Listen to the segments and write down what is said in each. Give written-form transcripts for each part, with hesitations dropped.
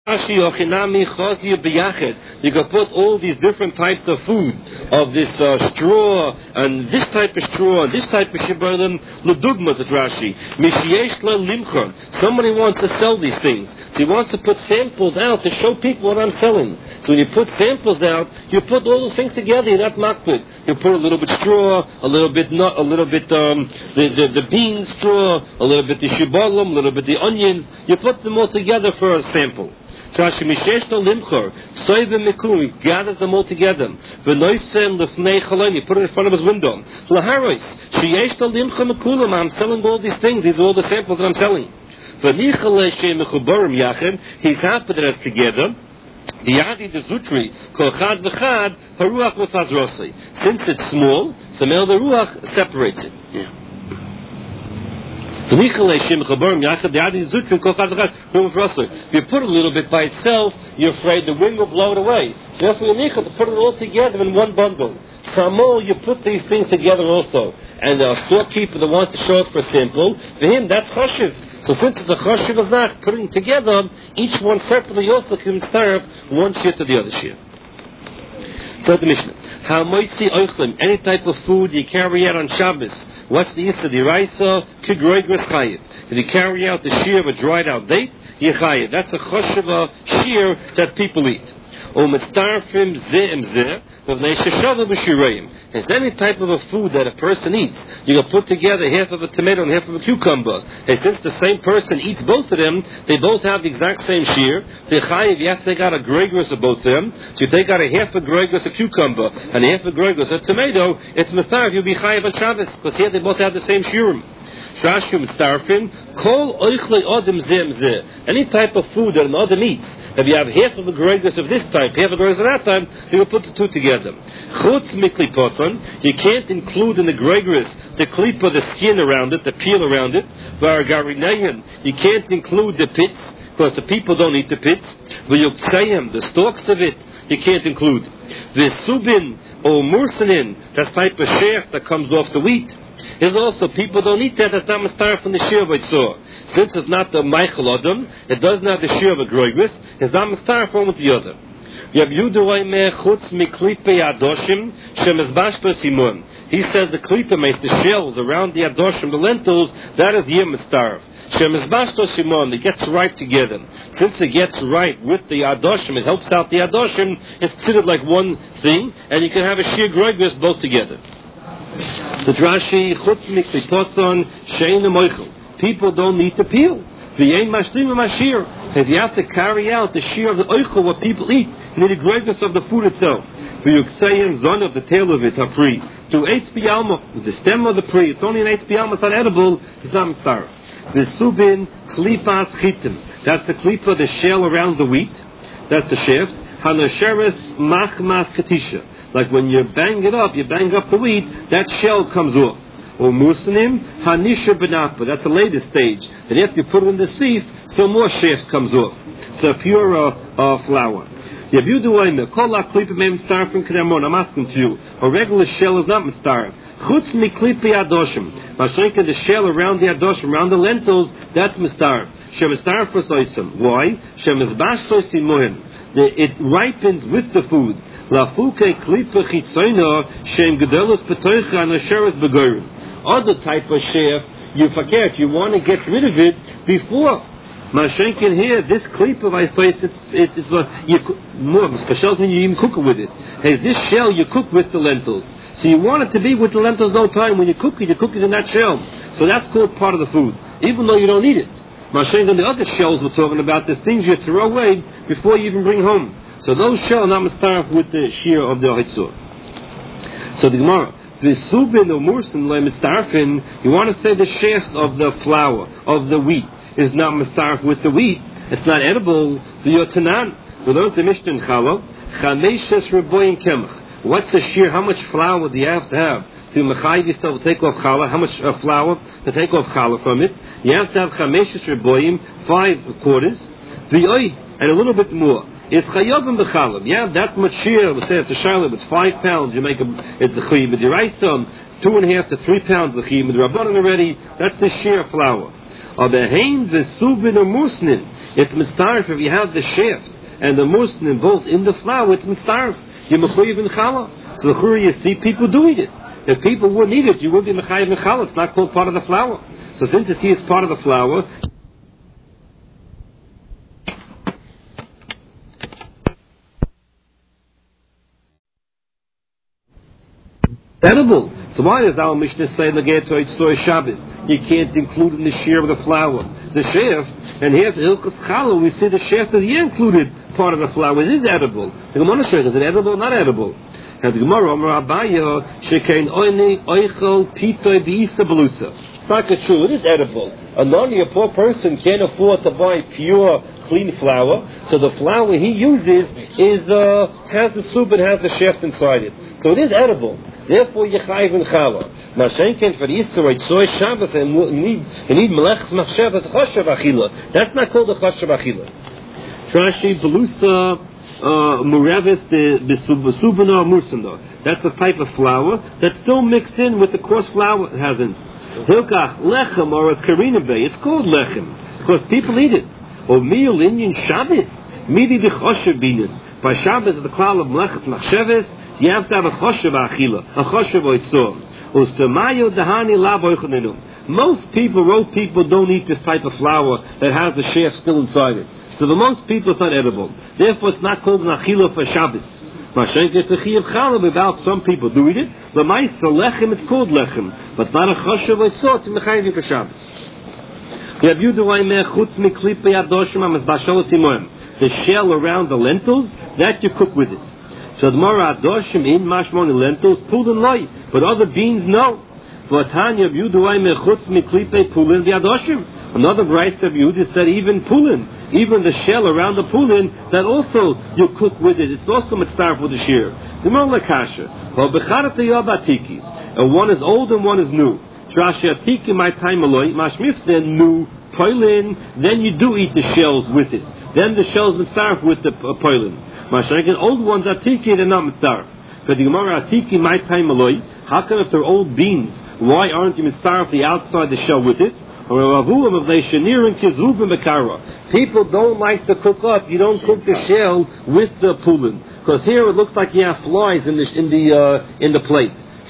You can put all these different types of food, of this straw, and this type of straw, and this type of shibalim, l'dugmas at Rashi. Mishyesh limchon. Somebody wants to sell these things. So he wants to put samples out to show people what I'm selling. So when you put samples out, you put all those things together, you're not makpid. You put a little bit straw, a little bit nut, a little bit the bean straw, a little bit the shibalim, a little bit the onions. You put them all together for a sample. He gathers them all together. You put it in front of his window. I'm selling all these things. These are all the samples that I'm selling. He's happy that it's together. Since it's small, so now the ruach separates it. Yeah. If you put a little bit by itself, you're afraid the wind will blow it away. So therefore you put it all together in one bundle. Samo, you put these things together also. And the storekeeper that wants to show it for sample, for him that's choshev. So since it's a choshev azach, putting together, each one separately also can serve one shear to the other shear. So the Mishnah. How moitzi oichlim, any type of food you carry out on Shabbos. What's the Yisra? The Raisa, Kigroigras Chayiv. If you carry out the shear of a dried out date, you chayiv. That's a chosheva shear that people eat. U'mitztarfim ze'im zeh, v'vnei sheshava b'shirayim. It's any type of a food that a person eats. You can put together half of a tomato and half of a cucumber. And since the same person eats both of them, they both have the exact same shear. The chayiv, you have to take out a gregorus of both of them. So you take out a half a gregorus of cucumber and a half a gregorus of tomato. It's mitzvah, you'll be chayiv on Shabbos, because here they both have the same shiurim. Shashum starfin, kol oichle odem zem zeh. Any type of food that an odem eats, if you have half of a gregorus of this type, half of a gregorus of that type, you will put the two together. Chutz mikli poson, you can't include in the gregorus the klipa, the skin around it, the peel around it. Vargarinayan, you can't include the pits, because the people don't eat the pits. V'yuksayim, the stalks of it, you can't include. V'subin or mursanin, that type of sheaf that comes off the wheat. There's also people don't eat that. That's not mastar from the shear b'tzor. Since it's not the Michael Adam, it doesn't have the shear of a groigris. It's not mastar from with the other. He says the klipa makes the shells around the adoshim, the lentils. That is yom mastar. It gets ripe together. Since it gets ripe with the adoshim, it helps out the adoshim. It's considered like one thing, and you can have a shear groigris both together. The Rashi chutz mikli poson shein moichel. People don't need to peel. V'yein mashlim mashir. If you have to carry out the shear of the oichel, what people eat, you need the greatness of the food itself. V'yuksayim zon of the tail of it hafri. To eitz b'yalma, the stem of the pri. It's only an eitz b'yalma. It's not edible. It's not mitzvah. V'subin klipas chitim. That's the klipa, the shell around the wheat. That's the shaft. Hanosheres machmas katisha. Like when you bang it up, you bang up the wheat, that shell comes off. Or musanim, hanisha benapa. That's the latest stage. And after you put it in the sieve, some more shaft comes off. It's a pure flour. I'm asking to you, a regular shell is not mistarif. Chutz mi klipi adoshim. Mashenka, the shell around the adoshim, around the lentils, that's mistarif. Shem mistarif for soisim. Why? Shem misbash soisim mohim. It ripens with the food. Lafuke klipa chitzoina shem gedelos petoicha and asheres begorim. Other type of sheaf, you forget, you want to get rid of it before. Mashenkin here, this klipa of ice place, it's more special when you even cook it with it. Hey, this shell you cook with the lentils. So you want it to be with the lentils no time. When you cook it in that shell. So that's called part of the food, even though you don't eat it. Mashenkin, the other shells we're talking about, there's things you throw away before you even bring home. So those shells are not mistarif with the shear of the hitzur. So the Gemara, the subin or mursin le mistarfin, you want to say the shaft of the flour, of the wheat, is not mistarif with the wheat. It's not edible. The yotanan, we learned the Mishnah in Challah, chameshes reboyin kemach. What's the shear? How much flour do you have to have to mechayiv yourself to take off challah? How much flour to take off challah from it? You have to have chameshes reboyim, 5 quarters, and a little bit more. It's chayovim b'chalav. You have that much shear. We say it's a shalom. It's 5 pounds. You make it's a chayim. But you write some 2.5 to 3 pounds of chayim. The rabbanon already. That's the shear flour. Abehein v'subin or musnin. It's mistarif if you have the shaft and the musnin both in the flour. It's mistarif. You're mechuyev in challah. So the chura, you see people doing it. If people wouldn't eat it, you wouldn't be mechayev in challah. It's not called part of the flour. So since you see it's part of the flour, edible. So why does our Mishnah say Nageh to Eitzoy Shabbos? You can't include in the shear of the flour the shaft, and here to Hilchos Challah we see the shaft is included part of the flour. It is edible. The Gemara says, is it edible or not edible? And the Gemara Amar Abaya Shekein Oini Oichel Pitoy Beisa Belusa. It's not true. It is edible. And only a poor person can't afford to buy pure, clean flour. So the flour he uses is has the soup and has the shaft inside it. So it is edible. Therefore, you chayiv in challah. Mashenken for the Easter Eitzoy Shabbos, and you need melechs machshavas choshev achila. That's not called a choshev achila. Trashi belusa murevis besubana mursana. That's a type of flour that's still mixed in with the coarse flour it has in. Hilkach lechem or a karina bay. It's called lechem because people eat it. Or meal Indian Shabbos midi de choshev binin. By Shabbos the klal of melechs machshavas. You have to have a choshev achila, a choshev oitzor. Ustamayo dahani laboichaninu. Most people, road people, don't eat this type of flour that has the shaft still inside it. So the most people, it's not edible. Therefore, it's not called an achila for Shabbos. Mashenke techiyav challah, without some people do eat it. The ma'isa lechem, it's called lechem, but it's not a choshev oitzor. It's mechayiv for Shabbos. The shell around the lentils that you cook with it. So the Mara Adoshim in Mashmon lentils pulin loy, but other beans no. V'atanya Yuduay mechutz miklipe pulin v'adoshim. Another Bryce of Yudis said even pulin, even the shell around the pulin that also you cook with it. It's also mitzvah with the shear. The Mara Lakasha. V'becharata yabatiki. And one is old and one is new. Trashi atiki my time aloy mashmif then new pulin. Then you do eat the shells with it. Then the shells mitzvah with the pulin. Mashiach, old ones are tiki, they're not mitzvah. But the Gemara tiki my time aloi. How come if they're old beans, why aren't you mitzvah the outside the shell with it? People don't like to cook up. You don't cook the shell with the pulin because here it looks like you have flies in the plate.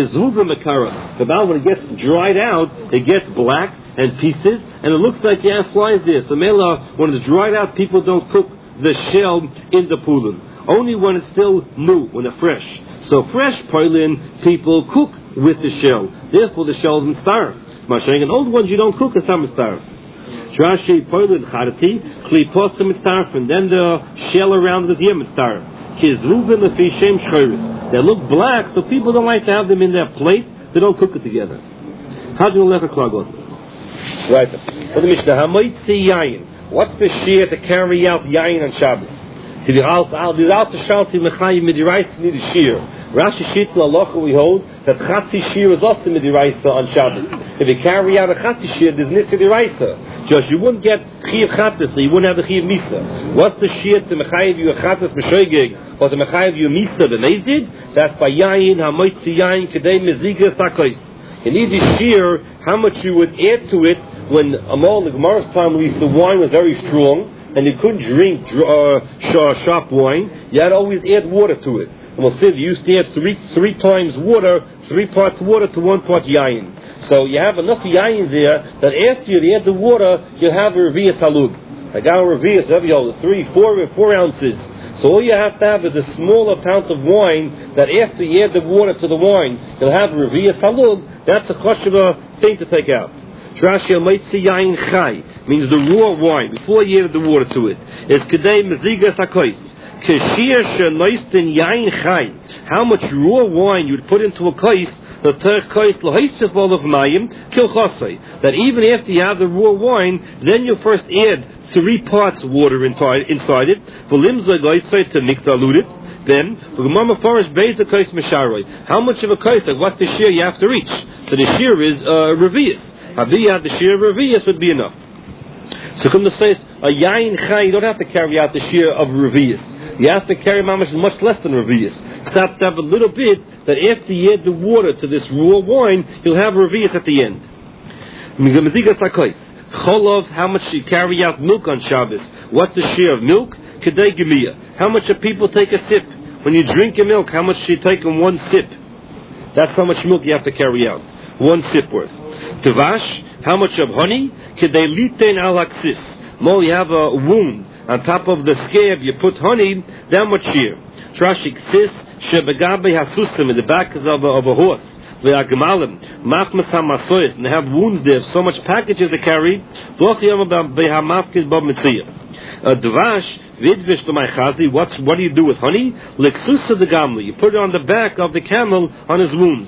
The bal when it gets dried out, it gets black and pieces, and it looks like you have flies there. So mela, when it's dried out, people don't cook the shell in the pulin. Only when it's still new, when it's fresh. So fresh pulin, people cook with the shell. Therefore, the shell isn't starved. And old ones you don't cook, it's not starved. Trashi pulin charti kli postim starved, and then the shell around it is yem starved. Kizruben lefi shem shchayris. They look black, so people don't like to have them in their plate. They don't cook it together. How do you let a clog on? Right. For the Mishnah, hamoitzi yayin. What's the shear to carry out yayin on Shabbos? To the also shalti mechayim midiraisa need a shear. Rashi shit lalacha we hold that chatzi shear is also midiraisa on Shabbos. If you carry out a chatzi shear, there's nit midiraisa. Just you wouldn't get chiyav chatas, so you wouldn't have the chiyav misa. What's the shear to mechayiv you a chatas b'shoigeg or to mechayiv you a misa b'mezid? That's by yayin hamoitzi yayin kedei mezigas hakos. You need the shear how much you would add to it. When Amal, the Gemara's time, at least the wine was very strong, and you couldn't drink sharp wine, you had to always add water to it. And we'll see, you used to add three times water, 3 parts water to 1 part yayin. So you have enough yayin there that after you add the water, you'll have a revi'as halug. Like our revi'as, whatever you hold, 4 ounces. So all you have to have is a smaller amount of wine that after you add the water to the wine, you'll have a revi'as halug. That's a choshev thing to take out. Rashi Amaitzi Yain Chai means the raw wine before you add the water to it. It's Kedei Mezigas Hakois. Keshir Shenoistin Yain Chai. How much raw wine you would put into a kois, the Terch Kois Lohisif of Mayim, Kilchosai. That even after you have the raw wine, then you first add 3 parts water inside it. V'limza Goisai to Mikdalud it. Then, how much of a kois, like what's the shear you have to reach? So the shear is revi'as. Haviyah, the shear of revi'as would be enough. So come to say, a yain chai, you don't have to carry out the shear of revi'as. You have to carry much less than revi'as. So to have a little bit, that after you add the water to this raw wine, you'll have revi'as at the end. Cholov, how much you carry out milk on Shabbos? What's the share of milk? Kedei Gemiyah. How much do people take a sip? When you drink your milk, how much do you take in one sip? That's how much milk you have to carry out. One sip worth. Tevash, how much of honey? Kedei Litein al Haksis. Mo, you have a wound. On top of the scab, you put honey, that much share. Trashik Sis, Shebegabe Hasusim, in the back of a horse. And they have wounds there, so much packages to carry. Dvash, what do you do with honey? You put it on the back of the camel on his wounds.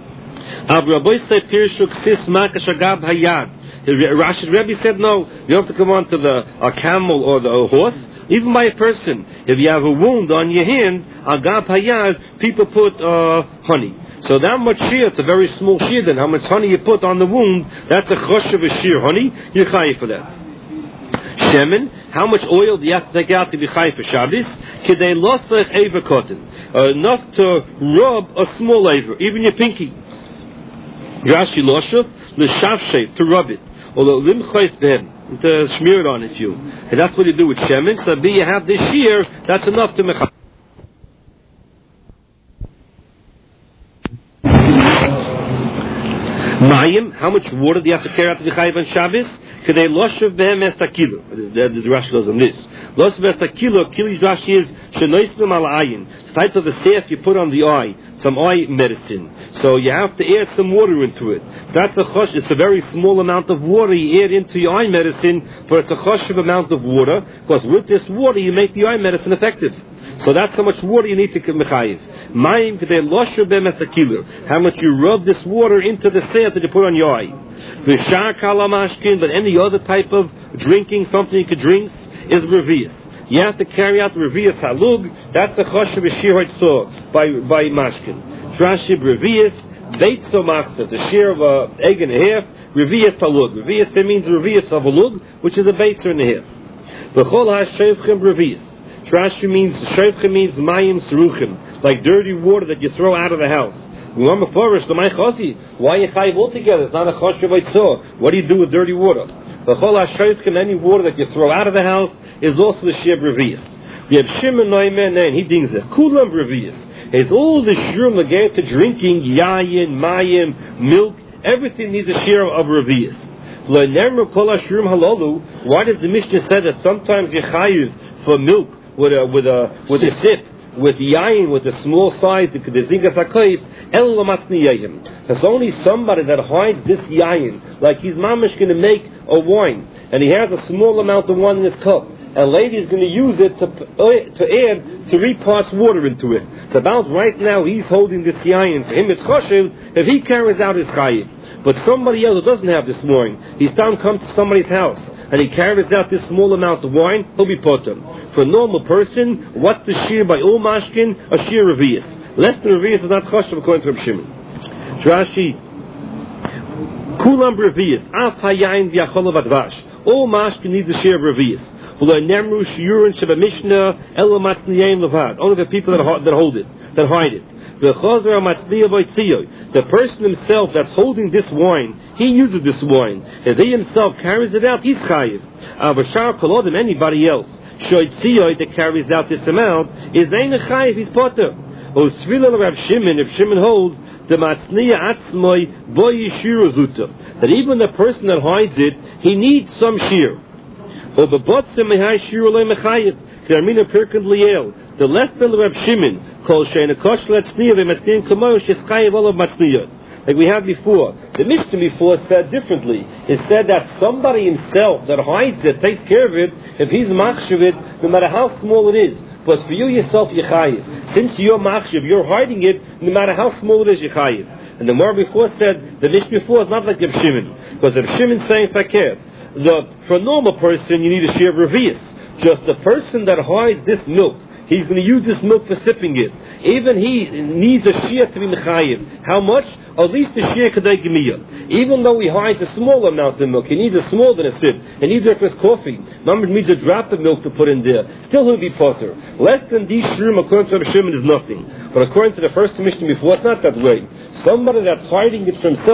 Rashid Rebbe said no, you have to come on to a camel or the horse. Even by a person, if you have a wound on your hand, agab hayad, people put honey. So that much shear, it's a very small shear. Then how much honey you put on the wound, that's a chosh of a shear honey. You're chayiv for that. Shemen, how much oil do you have to take out to be chayiv for Shabbos? Kidei losach eva cotton, enough to rub a small aver, even your pinky. Rashi loshav l'shavshev, to rub it, or limchais behem, to smear it on it. And that's what you do with shemen. So be you have this shear, that's enough to mechayiv. Mayim, how much water do you have to carry out to the chayiv on Shabbos? Kedei loshav behem estakilo. The Rashi goes on this. Loshav estakilo, kili Rashi is shenoisnum al ayin. It's the type of a seif you put on the eye, some eye medicine. So you have to add some water into it. That's a chosh. It's a very small amount of water you add into your eye medicine, but it's a choshev amount of water, because with this water you make the eye medicine effective. So that's how much water you need to mechayiv. Mayim kedei loshav behem estakilo. How much you rub this water into the seif that you put on your eye. V'shar kalamashkin, but any other type of drinking, something you could drink, is revius. You have to carry out the revius halug. That's a choshev shir hoitzor by mashkin. Trashib revius beitzo machzor, the share of an egg and a half. Revius halug. Revius, it means revius of a lug, which is a beitzo and a half. V'chol ha'shevchem revius. Trashi means means mayim seruchim, like dirty water that you throw out of the house. Why you chayiv altogether? It's not a choshev hoitzor. What do you do with dirty water? Any water that you throw out of the house is also the shir revius. We have Shimon Noiman, and he thinks that kulam revius. It's all the shurim again to drinking yayin, mayim, milk. Everything needs a shir of revius. Why does the Mishnah say that sometimes you chayiv for milk with a sip, with yayin, with a small size, the zingas hakos, el lamatzniyayim? There's only somebody that hides this yayin, like he's mamish going to make a wine, and he has a small amount of wine in his cup, and lady is going to use it to add 3 parts water into it. It's about right now he's holding this yayin. For him it's choshev if he carries out his chayiv. But somebody else who doesn't have this wine, he's time comes to somebody's house, and he carries out this small amount of wine, he'll be potter. For a normal person, what's the shear by all mashkin? A shear revius. Less than revius is not choshev according to Reb Shimon. Rashi, kulam revius, af hayayin v'yachol advash. All mashkin needs a shear of revius. Only the people that hold it, that hide it. The person himself that's holding this wine, he uses this wine. If he himself carries it out, he's chayiv. Anybody else that carries out this amount is ein chayiv, he's potter. If Shimon holds that even the person that hides it, he needs some shear. The less than Reb Shimon, like we had before. The Mishnah before said differently. It said that somebody himself that hides it, takes care of it, if he's machshav it, no matter how small it is. But for you yourself, you're chayiv. Since you're machshav, you're hiding it, no matter how small it is, you're chayiv. And the more before said, the Mishnah before is not like Reb Shimon. Because Reb Shimon saying fakir. For a normal person, you need a share of revius. Just the person that hides this milk, he's going to use this milk for sipping it. Even he needs a share to be mechayiv. How much? At least a share kedei gemiyah. Even though he hides a small amount of milk, he needs a small than a sip. He needs it for his coffee. Remember, he needs a drop of milk to put in there. Still he'll be potter. Less than these shroom, according to Reb Shimon, is nothing. But according to the first Mishnah before, it's not that way. Somebody that's hiding it for himself,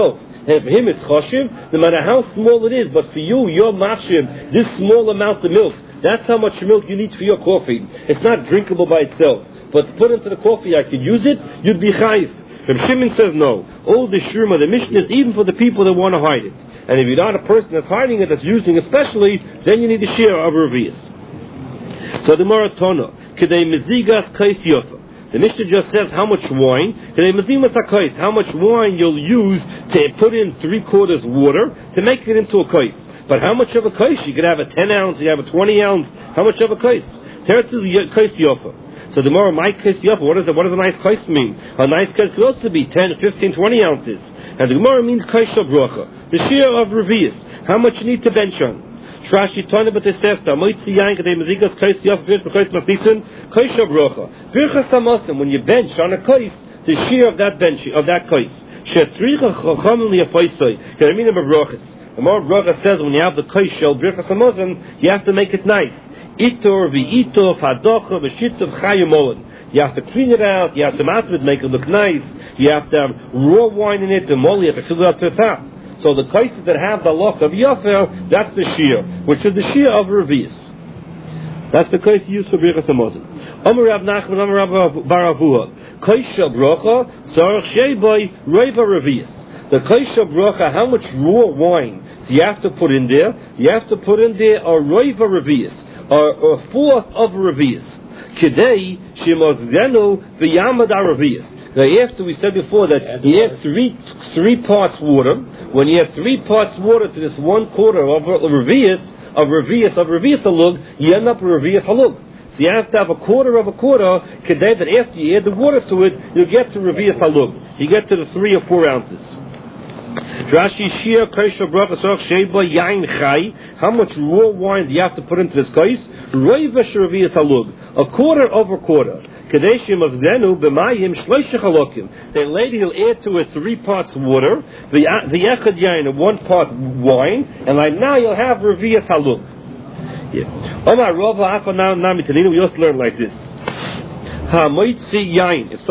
And for him it's choshev, no matter how small it is. But for you, your machshir, this small amount of milk, that's how much milk you need for your coffee. It's not drinkable by itself. But to put into the coffee, I could use it, you'd be chayiv. Reb Shimon says no. All the shurma, the Mishnah is even for the people that want to hide it. And if you're not a person that's hiding it, that's using it especially, then you need a share of revius. So the Maratona, kedei mezigas kais yofa. The Mishnah just says how much wine, kedei mezigas hakais, how much wine you'll use to put in 3/4 water to make it into a kais. But how much of a kais? You could have a 10 ounce, you have a 20 ounce. How much of a kais? Teretz is kais yofa. So the more my kais yofa, what does a nice kais mean? A nice kais could also be 10, 15, 20 ounces. And the Gemara means kais bracha, the share of revius. How much you need to bench on? Trashi tana b'tesefta moitzi yain kadei mezigas kais yofa v'yet b'kais masisin kais bracha. Birchas hamasim, when you bench on a kais, the share of that bench of that kais. Shetzricha chachamim liyafaisai. Can I mean of brachas? The more bracha says when you have the kais shel birchas hamasim, you have to make it nice. Itor v'itov hadocha v'shitov chayimolin. You have to clean it out. You have to matter it, make it look nice. You have to have raw wine in it. The mol, you have to fill it up to the top. So the kaises that have the loch of yafel, that's the shear, which is the shear of revius. That's the kais used for birchas hamazon. Amar Rav Nachman, Amar Rav bar Avuha, kais shel bracha tzarich shebay reiva revius. The kais shel bracha, how much raw wine do you have to put in there? You have to put in there a reiva revius. Or a fourth of revius. Kidei shemozenu v'yamad revius. Now, after we said before that you add three parts water, when you add 3 parts water to this 1/4 of revius halug, you end up with revius halug. So you have to have a quarter of a quarter. Kidei that after you add the water to it, you get to revius halug. You get to the 3 or 4 ounces. Rashi shir kaisha bracha sorach sheba yain chai. How much raw wine do you have to put into this kais? Roiva shrevius halug, a quarter over quarter. Kadeshim of denu b'mayim shloisha chalokim. Then later he'll add to it 3 parts water, the echad yain, 1 part wine, and like now you'll have revius halug. Yeah. Omar Rava Afa now Nami Tanina. We also learn like this. Ha moitzi yain.